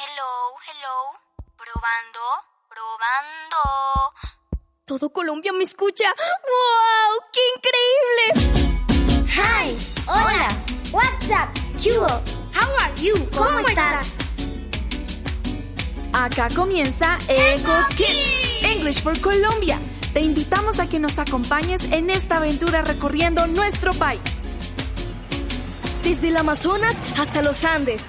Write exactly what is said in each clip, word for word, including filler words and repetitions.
Hello, hello. Probando, probando. Todo Colombia me escucha. ¡Wow! ¡Qué increíble! Hi, hola, what's up, Chuo, how are you? ¿Cómo, ¿Cómo estás? Acá comienza Eco Kids, English for Colombia. Te invitamos a que nos acompañes en esta aventura recorriendo nuestro país. Desde el Amazonas hasta los Andes.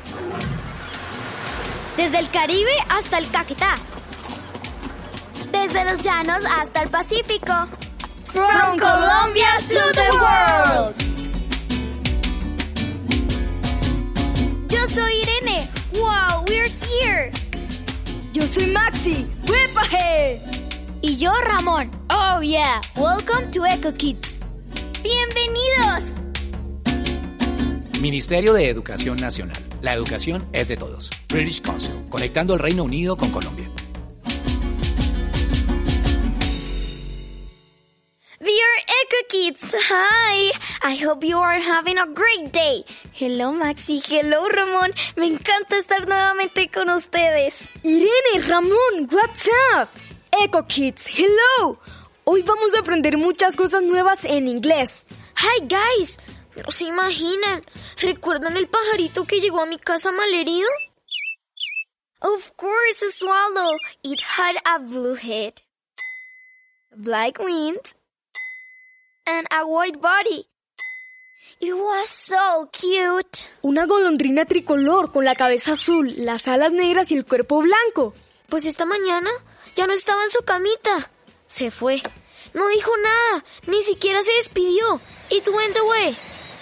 Desde el Caribe hasta el Caquetá. Desde los llanos hasta el Pacífico. From, From Colombia to the world. Yo soy Irene. Wow, we're here. Yo soy Maxi. ¡Huepaje! Y yo, Ramón. Oh yeah, welcome to Eco Kids. ¡Bienvenidos! Ministerio de Educación Nacional. La educación es de todos. British Council, conectando el Reino Unido con Colombia. Dear Eco Kids, hi! I hope you are having a great day. Hello Maxi, hello Ramón. Me encanta estar nuevamente con ustedes. Irene, Ramón, what's up? Eco Kids, hello. Hoy vamos a aprender muchas cosas nuevas en inglés. Hi guys, no se imaginan. ¿Recuerdan el pajarito que llegó a mi casa malherido? Of course, a swallow. It had a blue head, black wings, and a white body. It was so cute. Una golondrina tricolor con la cabeza azul, las alas negras y el cuerpo blanco. Pues esta mañana ya no estaba en su camita. Se fue. No dijo nada, ni siquiera se despidió. It went away.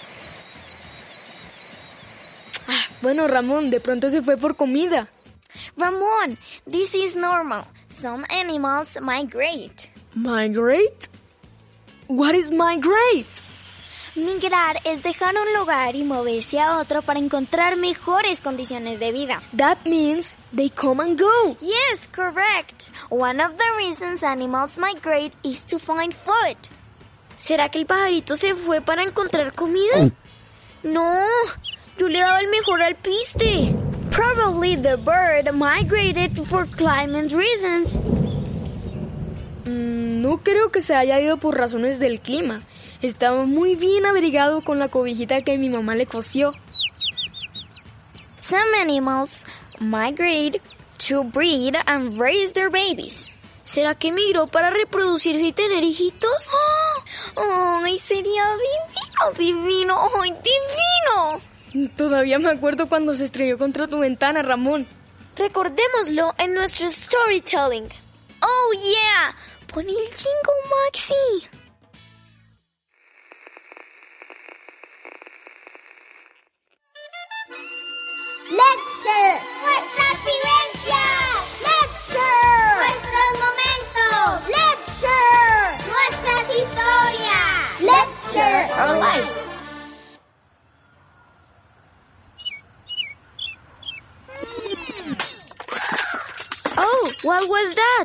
Ah, bueno, Ramón, de pronto se fue por comida. Ramón, this is normal. Some animals migrate. ¿Migrate? What is migrate? Migrar es dejar un lugar y moverse a otro para encontrar mejores condiciones de vida. That means they come and go. Yes, correct. One of the reasons animals migrate is to find food. ¿Será que el pajarito se fue para encontrar comida? No, yo le daba el mejor alpiste. Probably the bird migrated for climate reasons. Mm, no creo que se haya ido por razones del clima. Estaba muy bien abrigado con la cobijita que mi mamá le cosió. Some animals migrate to breed and raise their babies. ¿Será que migró para reproducirse y tener hijitos? ¡Oh! ¡Ay, sería divino, divino! ¡Ay, divino! Todavía me acuerdo cuando se estrelló contra tu ventana, Ramón. Recordémoslo en nuestro storytelling. ¡Oh, yeah! ¡Pon el jingle, Maxi! Let's share nuestras vivencias. Let's share nuestros momentos. Let's share nuestras historias. Let's share our life. Oh, what was that?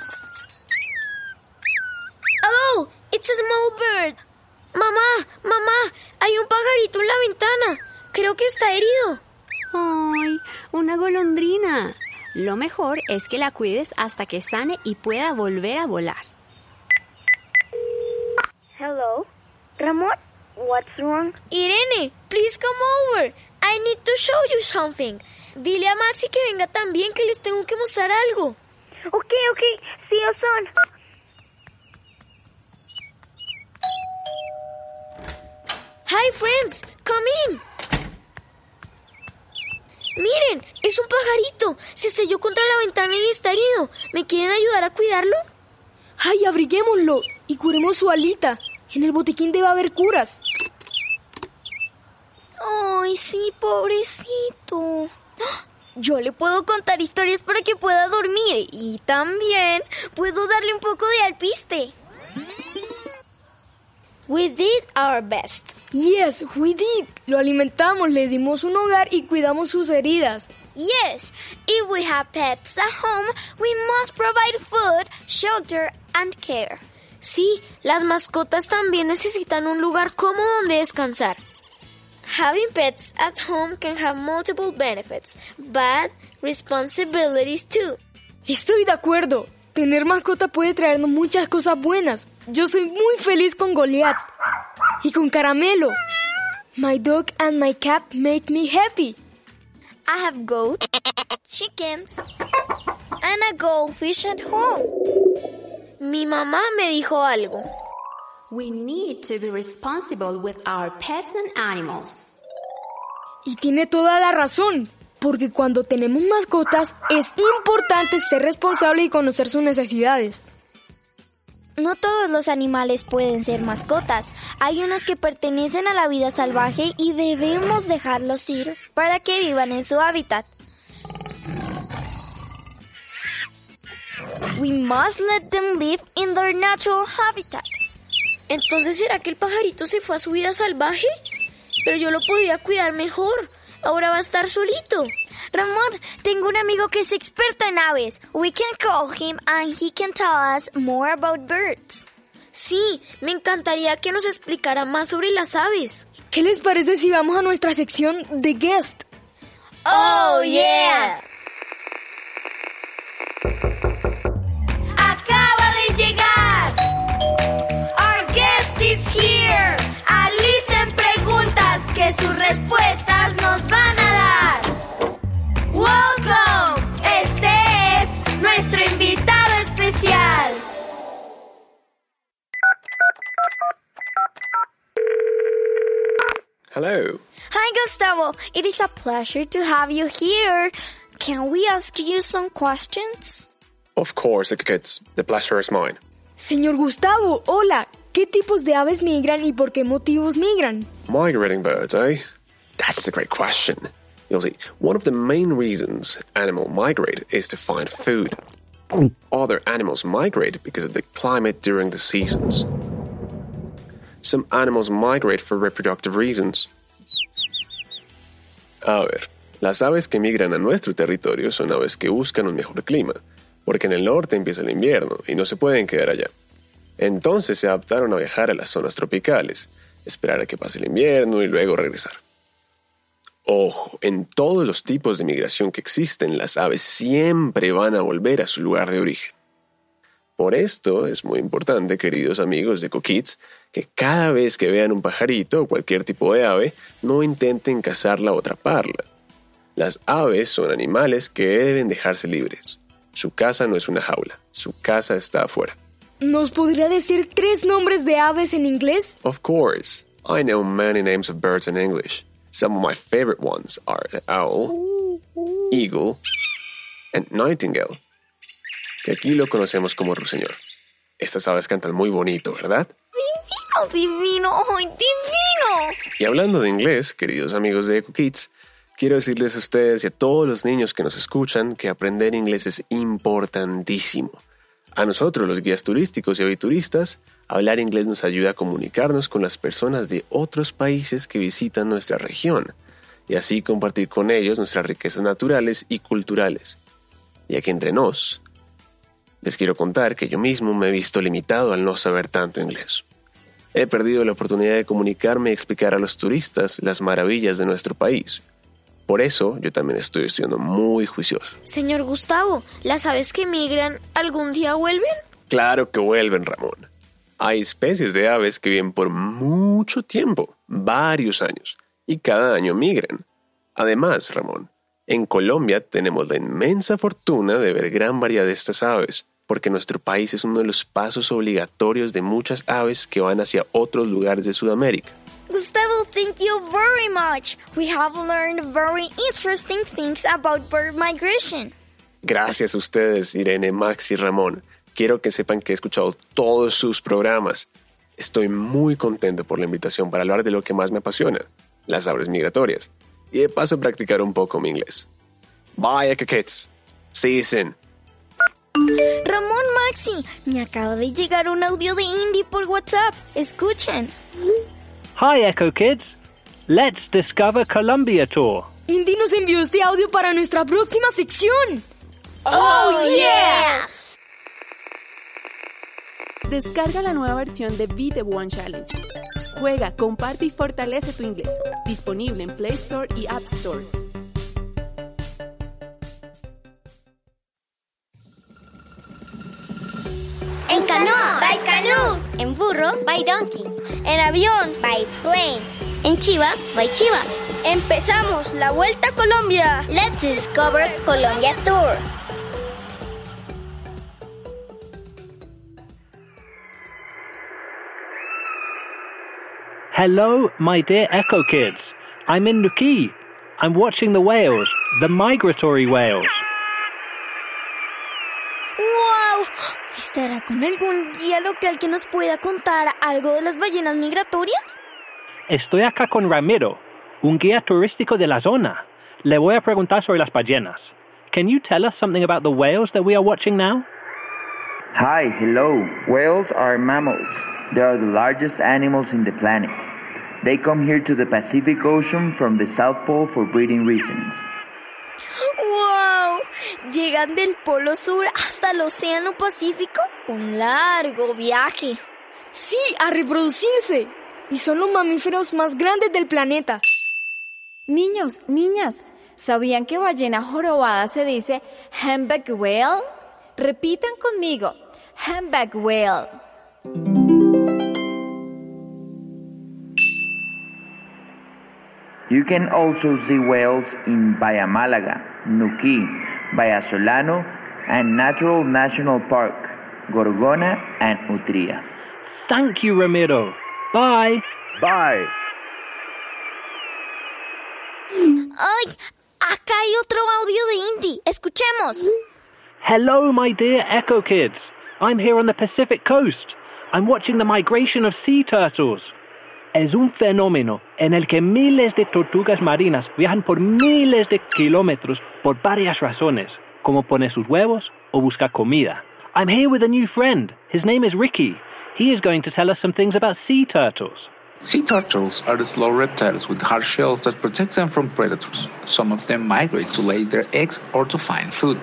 Oh, it's a small bird. Mamá, mamá, hay un pajarito en la ventana. Creo que está herido. ¡Ay! Una golondrina. Lo mejor es que la cuides hasta que sane y pueda volver a volar. Hello, Ramón, what's wrong? Irene, please come over. I need to show you something. Dile a Maxi que venga también, que les tengo que mostrar algo. Ok, ok, sí o son. Hi friends, come in. Miren, es un pajarito. Se estrelló contra la ventana y está herido. ¿Me quieren ayudar a cuidarlo? ¡Ay, abriguémoslo! Y curemos su alita. En el botiquín debe haber curas. Ay, sí, pobrecito. Yo le puedo contar historias para que pueda dormir. Y también puedo darle un poco de alpiste. We did our best. Yes, we did. Lo alimentamos, le dimos un hogar y cuidamos sus heridas. Yes, if we have pets at home, we must provide food, shelter, and care. Sí, las mascotas también necesitan un lugar cómodo donde descansar. Having pets at home can have multiple benefits, but responsibilities too. Estoy de acuerdo. Tener mascota puede traernos muchas cosas buenas. Yo soy muy feliz con Goliath y con Caramelo. My dog and my cat make me happy. I have goats, chickens, and a goldfish at home. Mi mamá me dijo algo. We need to be responsible with our pets and animals. Y tiene toda la razón, porque cuando tenemos mascotas es importante ser responsable y conocer sus necesidades. No todos los animales pueden ser mascotas. Hay unos que pertenecen a la vida salvaje y debemos dejarlos ir para que vivan en su hábitat. We must let them live in their natural habitat. Entonces, ¿será que el pajarito se fue a su vida salvaje? Pero yo lo podía cuidar mejor. Ahora va a estar solito. Ramón, tengo un amigo que es experto en aves. We can call him and he can tell us more about birds. Sí, me encantaría que nos explicara más sobre las aves. ¿Qué les parece si vamos a nuestra sección The Guest? ¡Oh, yeah! ¡Acaba de llegar! Our guest is here. Alisten preguntas que sus respuestas nos van a dar. Welcome. Este es nuestro invitado especial. Hello. Hi, Gustavo. It is a pleasure to have you here. Can we ask you some questions? Of course, kids. The pleasure is mine. Señor Gustavo, hola. ¿Qué tipos de aves migran y por qué motivos migran? Migrating birds, eh? That's a great question. You'll see, one of the main reasons animals migrate is to find food. Other animals migrate because of the climate during the seasons. Some animals migrate for reproductive reasons. A ver, las aves que migran a nuestro territorio son aves que buscan un mejor clima, porque en el norte empieza el invierno y no se pueden quedar allá. Entonces se adaptaron a viajar a las zonas tropicales, esperar a que pase el invierno y luego regresar. Ojo, en todos los tipos de migración que existen, las aves siempre van a volver a su lugar de origen. Por esto es muy importante, queridos amigos de EcoKids, que cada vez que vean un pajarito o cualquier tipo de ave, no intenten cazarla o atraparla. Las aves son animales que deben dejarse libres. Su casa no es una jaula, su casa está afuera. ¿Nos podría decir tres nombres de aves en inglés? Of course. I know many names of birds in English. Some of my favorite ones are the owl, eagle, and nightingale, que aquí lo conocemos como ruiseñor. Estas aves cantan muy bonito, ¿verdad? ¡Divino, divino, oh, divino! Y hablando de inglés, queridos amigos de EcoKids, quiero decirles a ustedes y a todos los niños que nos escuchan que aprender inglés es importantísimo. A nosotros, los guías turísticos y avituristas, hablar inglés nos ayuda a comunicarnos con las personas de otros países que visitan nuestra región y así compartir con ellos nuestras riquezas naturales y culturales. Y aquí entre nos, les quiero contar que yo mismo me he visto limitado al no saber tanto inglés. He perdido la oportunidad de comunicarme y explicar a los turistas las maravillas de nuestro país. Por eso, yo también estoy estudiando muy juicioso. Señor Gustavo, ¿las aves que migran algún día vuelven? Claro que vuelven, Ramón. Hay especies de aves que viven por mucho tiempo, varios años, y cada año migran. Además, Ramón, en Colombia tenemos la inmensa fortuna de ver gran variedad de estas aves, porque nuestro país es uno de los pasos obligatorios de muchas aves que van hacia otros lugares de Sudamérica. Gustavo, thank you very much. We have learned very interesting things about bird migration. Gracias a ustedes, Irene, Max y Ramón. Quiero que sepan que he escuchado todos sus programas. Estoy muy contento por la invitación para hablar de lo que más me apasiona, las aves migratorias, y de paso practicar un poco mi inglés. Bye, EcoKids. See you soon. Ramón, Maxi, me acaba de llegar un audio de Indy por WhatsApp. Escuchen. Hi, EcoKids. Let's discover Colombia tour. Indy nos envió este audio para nuestra próxima sección. ¡Oh, yeah! Descarga la nueva versión de Be The One Challenge. Juega, comparte y fortalece tu inglés. Disponible en Play Store y App Store. En canoa, by canoe. En burro, by donkey. En avión, by plane. En chiva, by chiva. Empezamos la Vuelta a Colombia. Let's discover Colombia Tour. Hello, my dear Echo Kids. I'm in Nuki. I'm watching the whales, the migratory whales. ¡Wow! ¿Estará con algún guía local que nos pueda contar algo de las ballenas migratorias? Estoy acá con Ramiro, un guía turístico de la zona. Le voy a preguntar sobre las ballenas. Can you tell us something about the whales that we are watching now? Hi, hello. Whales are mammals. They are the largest animals in the planet. They come here to the Pacific Ocean from the South Pole for breeding reasons. ¡Wow! Llegan del Polo Sur hasta el Océano Pacífico. Un largo viaje. Sí, a reproducirse. Y son los mamíferos más grandes del planeta. Niños, niñas, ¿sabían que ballena jorobada se dice humpback whale? Repitan conmigo, humpback whale. You can also see whales in Bahía Málaga, Nuquí, Bahía Solano, and Natural National Park, Gorgona and Utría. Thank you, Ramiro. Bye. Bye. ¡Ay! Acá hay otro audio de Indy. Escuchemos. Hello, my dear Echo Kids. I'm here on the Pacific coast. I'm watching the migration of sea turtles. Es un fenómeno en el que miles de tortugas marinas viajan por miles de kilómetros por varias razones, como poner sus huevos o buscar comida. I'm here with a new friend. His name is Ricky. He is going to tell us some things about sea turtles. Sea turtles are the slow reptiles with hard shells that protect them from predators. Some of them migrate to lay their eggs or to find food.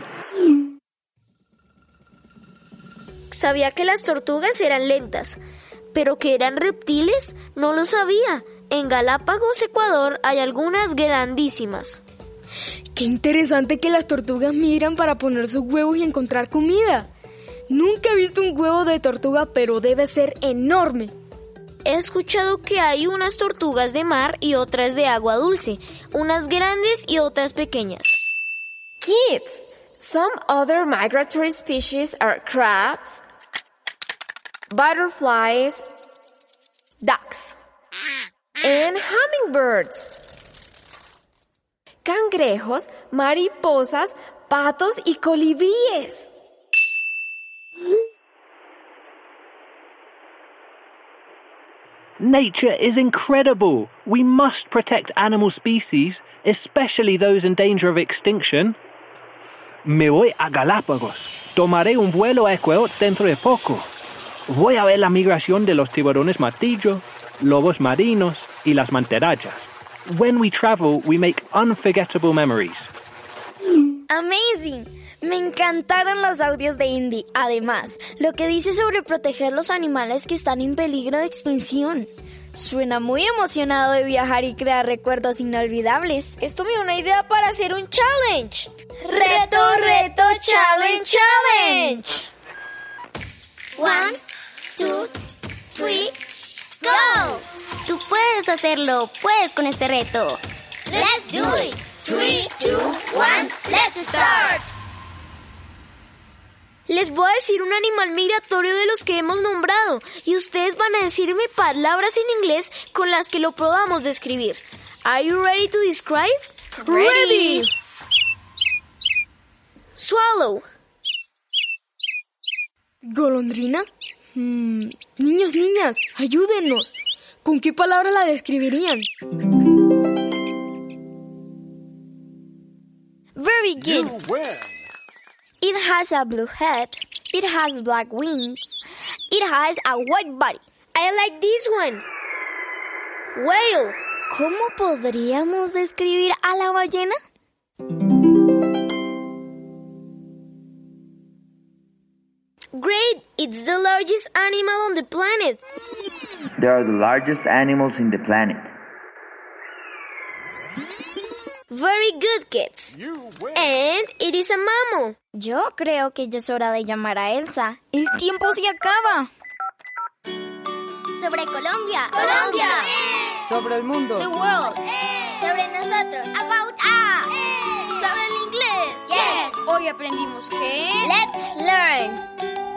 Sabía que las tortugas eran lentas, pero que eran reptiles no lo sabía. En Galápagos, Ecuador, hay algunas grandísimas. Qué interesante que las tortugas migran para poner sus huevos y encontrar comida. Nunca he visto un huevo de tortuga, pero debe ser enorme. He escuchado que hay unas tortugas de mar y otras de agua dulce, unas grandes y otras pequeñas. Kids, some other migratory species are crabs, butterflies, ducks, and hummingbirds. Cangrejos, mariposas, patos y colibríes. Nature is incredible. We must protect animal species, especially those in danger of extinction. Me voy a Galápagos. Tomaré un vuelo a Ecuador dentro de poco. Voy a ver la migración de los tiburones martillo, lobos marinos y las mantarrayas. When we travel, we make unforgettable memories. Amazing. Me encantaron los audios de Indy. Además, lo que dice sobre proteger los animales que están en peligro de extinción. Suena muy emocionado de viajar y crear recuerdos inolvidables. Esto me da una idea para hacer un challenge. ¡Reto, reto, challenge, challenge! One, two, three, go! Tú puedes hacerlo, puedes con este reto. Let's do it! Three, two, one, let's start! Les voy a decir un animal migratorio de los que hemos nombrado y ustedes van a decirme palabras en inglés con las que lo podamos describir. Are you ready to describe? Ready. Swallow. ¿Golondrina? Mm, niños, niñas, ayúdenos. ¿Con qué palabra la describirían? Very good. It has a blue head. It has black wings. It has a white body. I like this one. Whale. ¿Cómo podríamos describir a la ballena? Great. It's the largest animal on the planet. They are the largest animals in the planet. Very good, kids. And it is a mammal. Yo creo que ya es hora de llamar a Elsa. ¡El tiempo se acaba! Sobre Colombia. Colombia. Sobre el mundo. The world. Sobre nosotros. About us. Sobre el inglés. Yes. Hoy aprendimos que... Let's learn.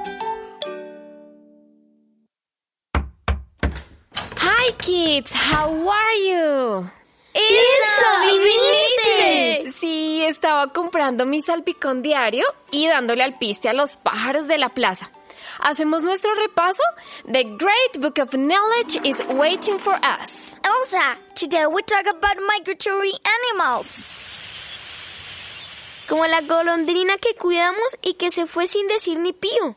Hi, kids. How are you? ¡Elsa, viniste! Sí, estaba comprando mi salpicón diario y dándole alpiste a los pájaros de la plaza. ¿Hacemos nuestro repaso? The great book of knowledge is waiting for us. Elsa, today we talk about migratory animals. Como la golondrina que cuidamos y que se fue sin decir ni pío.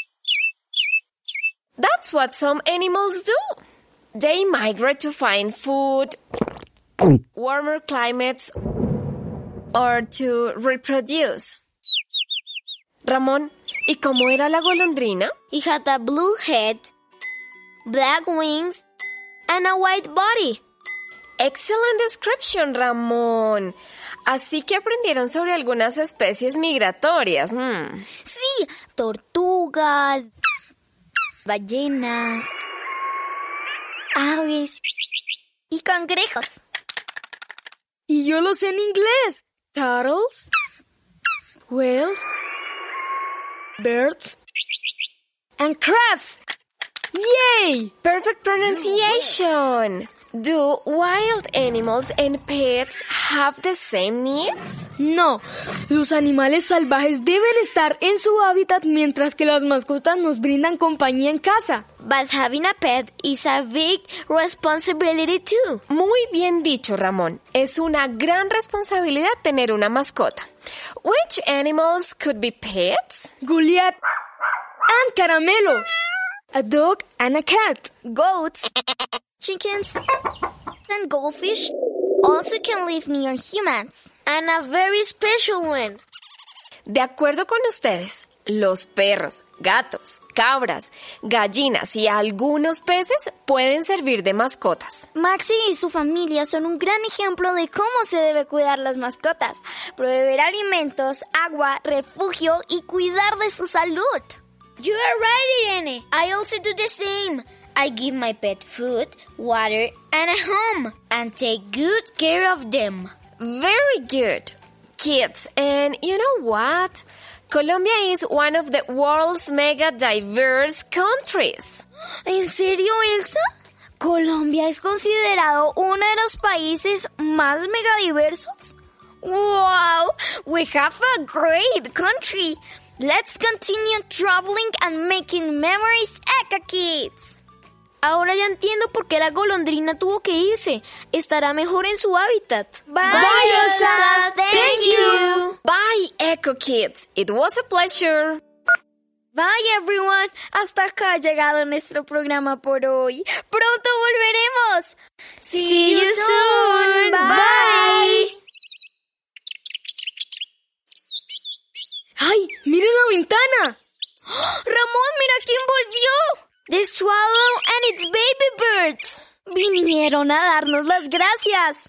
That's what some animals do. They migrate to find food, warmer climates, or to reproduce. Ramón, ¿y cómo era la golondrina? It had a blue head, black wings, and a white body. Excellent description, Ramón. Así que aprendieron sobre algunas especies migratorias. Hmm. Sí, tortugas, ballenas, aves y cangrejos. Y yo lo sé en inglés. Turtles, whales, birds, and crabs. Yay! Perfect pronunciation. Do wild animals and pets have the same needs? No, los animales salvajes deben estar en su hábitat mientras que las mascotas nos brindan compañía en casa. But having a pet is a big responsibility too. Muy bien dicho, Ramón. Es una gran responsabilidad tener una mascota. Which animals could be pets? Goliath and Caramelo. A dog and a cat. Goats, chickens, and goldfish also can live near humans. And a very special one. De acuerdo con ustedes, los perros, gatos, cabras, gallinas y algunos peces pueden servir de mascotas. Maxi y su familia son un gran ejemplo de cómo se debe cuidar las mascotas, proveer alimentos, agua, refugio y cuidar de su salud. You are right, Irene. I also do the same. I give my pet food, water, and a home, and take good care of them. Very good, kids. And you know what? Colombia is one of the world's mega diverse countries. ¿En serio, Elsa? ¿Colombia es considerado uno de los países más megadiversos? Wow, we have a great country. Let's continue traveling and making memories, Eka Kids. Ahora ya entiendo por qué la golondrina tuvo que irse. Estará mejor en su hábitat. Bye, Bye Elsa. Thank, Thank you. Bye, Eco Kids. It was a pleasure. Bye, everyone. Hasta acá ha llegado nuestro programa por hoy. Pronto volveremos. See, See you soon. Bye. Bye. ¡Ay! ¡Miren la ventana! ¡Oh! ¡Ramón, mira quién volvió! The swallow and its baby birds. Vinieron a darnos las gracias.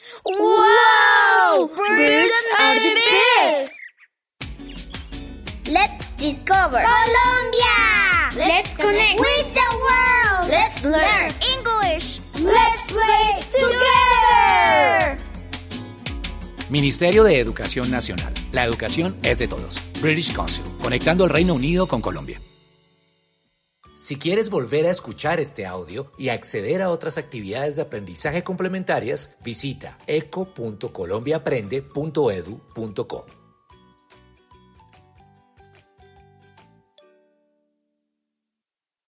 ¡Wow! Birds, birds are the best. Let's discover Colombia. Let's connect with the world. Let's learn English. Let's play together. Ministerio de Educación Nacional. La educación es de todos. British Council. Conectando el Reino Unido con Colombia. Si quieres volver a escuchar este audio y acceder a otras actividades de aprendizaje complementarias, visita eco punto colombiaaprende punto edu punto co.